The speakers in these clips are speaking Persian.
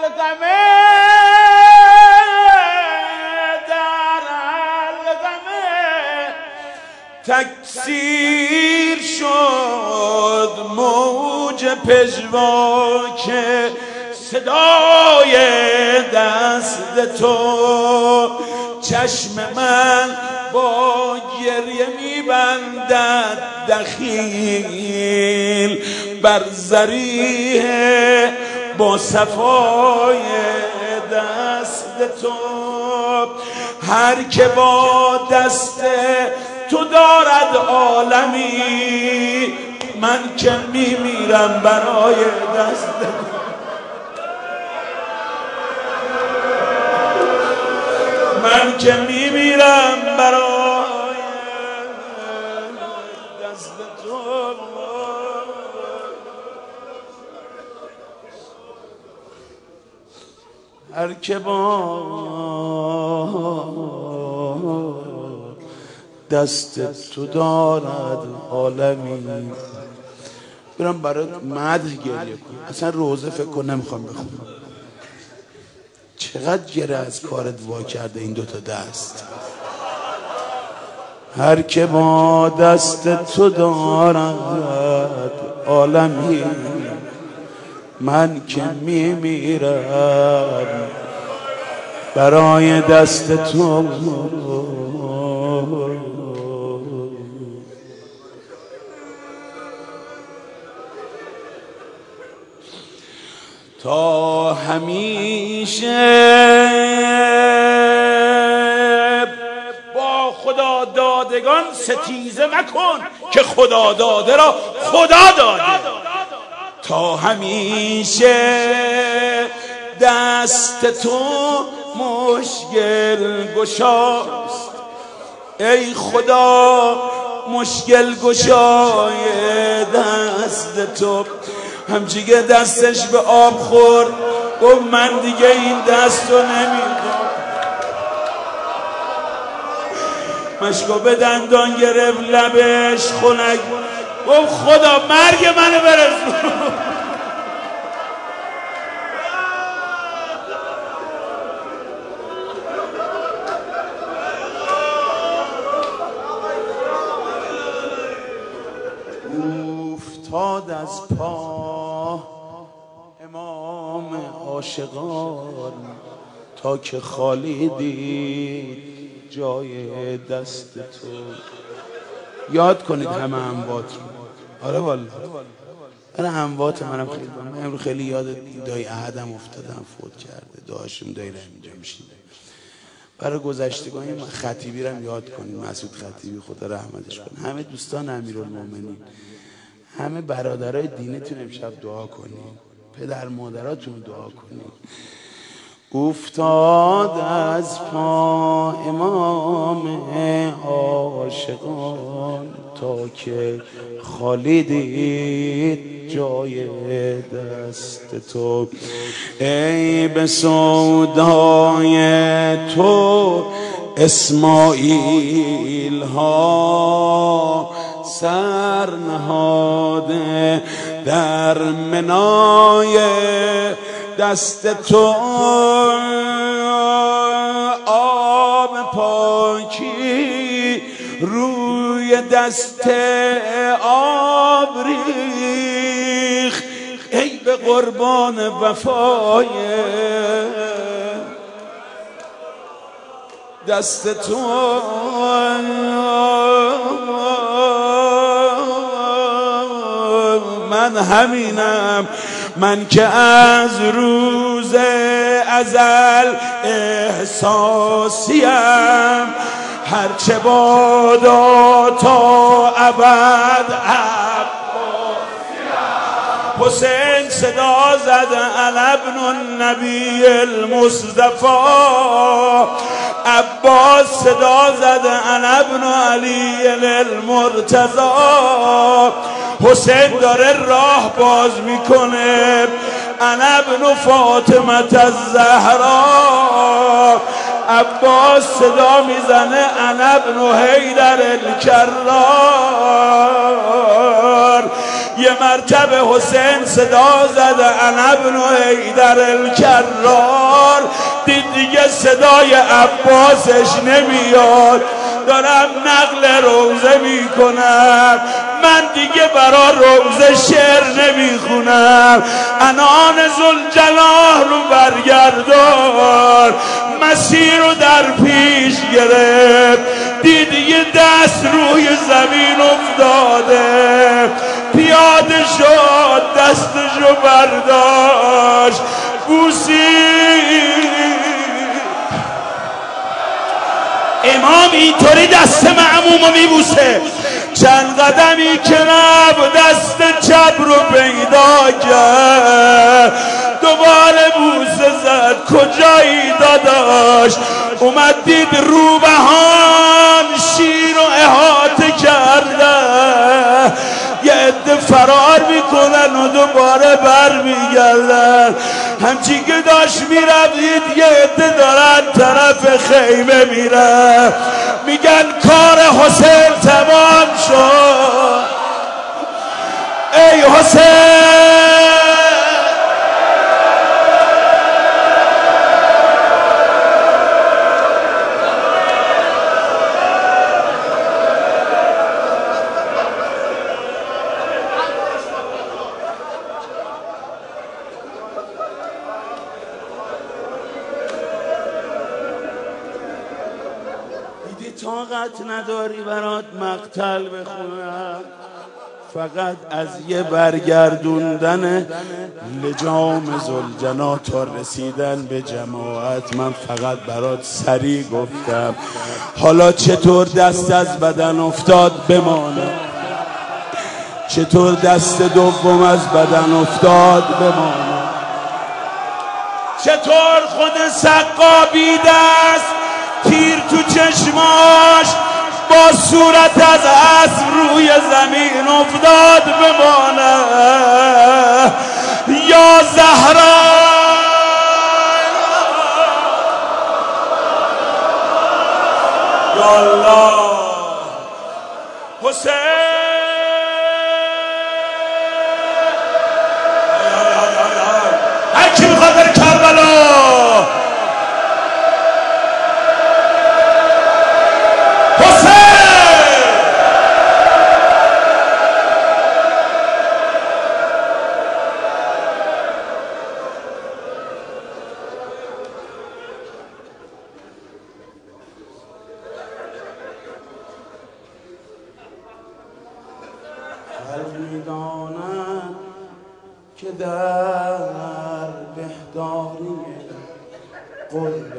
تکثیر شد موج پژواک صدای دست تو، چشم من با گریه میبندد دخیل بر ضریح با صفای دست تو. هر که با دست تو دارد عالمی، من که میمیرم برای دست تو. من که میمیرم برای دست تو. هر که با دست تو دارد عالمی. برم برای مدح گریه کنم. اصلا روزه فکر کن نمیخوام بخونم. چقدر گره از کارت وا کرده این دوتا دست. هر که با دست تو دارد عالمی، من که میمیرم برای دست تو. تا همیشه با خدا دادگان ستیزه مکن که خدا داده را خدا داده. تا همیشه دست تو مشکل گشاست، ای خدا مشکل گشای دست تو. همچی که دستش به آب خورد گفت من دیگه این دست رو نمیخوام. مشکو به دندان گرفت لبش خنک گفت خدا مرگ منو برسون. افتاد از پا امام عاشقان تا که خالی دید جای دست تو. یاد کنید همه اموات رو. آره والا من اموات منم خیلی من امروز خیلی یاد دایی احدم افتادم، فوت کرده. دعاشون دایره اینجا میشینه. برای گذشتگان خطیبی رو یاد کنید، مسعود خطیبی خدا رحمتش کنه. همه دوستان امیرالمومنین، همه برادرای دینتون امشب دعا کنید، پدر مادراتون دعا کنید. افتاد از پا امام عاشقان تا که خالی دید جای دست تو. ای به سودای تو اسماعیل ها سر نهاده در منای دست تو. آب پاکی روی دست آب ریخ، ای به قربان وفای دست تو. من همینم، من که از روز ازل احساسیم، هرچه بادا تا ابد عباسیم. حسین صدا زد انا ابن النبی المصطفی، عباس صدا زد انا ابن علی المرتضی. حسین داره راه باز میکنه انا ابن فاطمه الزهرا. عباس صدا میزنه انا ابن حیدر الکرار. یه مرتبه حسین صدا زده انا ابن حیدر الکرار، دید دیگه صدای عباسش نمیاد، دارم نقل روزه میکنم، من دیگه برا روزه شعر نمیخونم، انان زلجلال رو برگردان، مسیر رو در پیش گرفت، دید یه دست روی زمین افتاده، پیاده شد دستشو برداشت بوسید. امام اینطوری دست معمومو میبوسه، چند قدمی که رفت دست چپ رو پیدا کرد، دوباره بوسه زد کجایی داداش، اومد دید روبهان شیر رو احاطه کرده، یه عده فرار میکنن و دوباره بر میگردن، همچی که داشت میرفت یه عده دارن طرف خیمه میرن، میگن کار حسین تمام شد. ای حسین طاقت نداری برات مقتل بخونم، فقط از یه برگردوندن لجام زلجنا تا رسیدن به جماعت من فقط برات سری گفتم، حالا چطور دست از بدن افتاد بمانه، چطور دست دوم از بدن افتاد بمانه، چطور خود سقابی دست تیر تو چشماش با صورت از اسب روی زمین افتاد بمانه. یا زهرا یا الله حسین هر کی میخواد بره کربلا میدانم که در بهداری قرب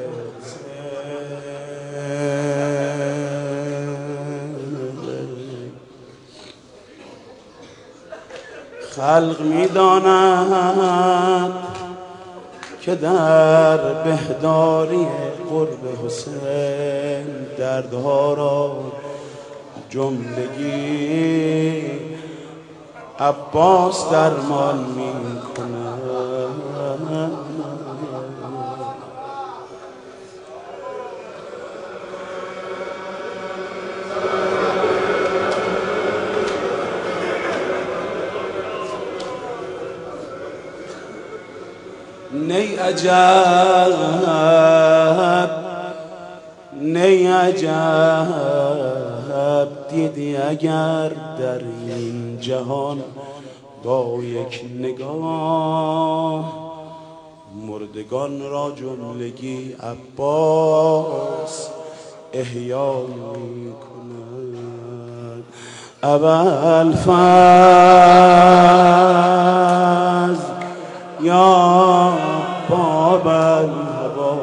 خلق میدانم که در بهداری قرب حسین دردها را جملگی عباس درمان میکنه. نی عجب نی عجب دیدی اگر در این جهان با یک نگاه مردگان را جملگی عباس احیا میکند. ابوالفضل یا باب الهوا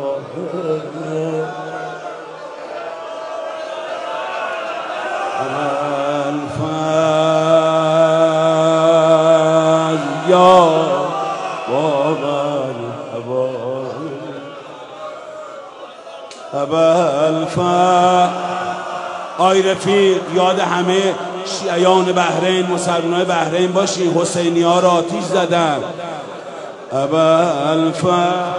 ابوالفضل یا باب الهوا ابوالفضل. آی رفیق یاد همه شیعیان بحرین مسلمانای بحرین باشین، حسینی ها را آتیش زدن. ابوالفضل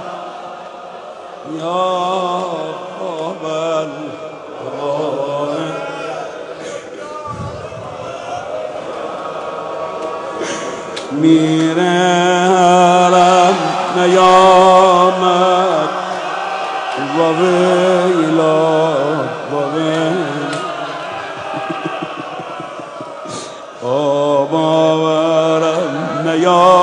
یا ابوالفضل میرم نیامد و ویلا و آب آورم نیامد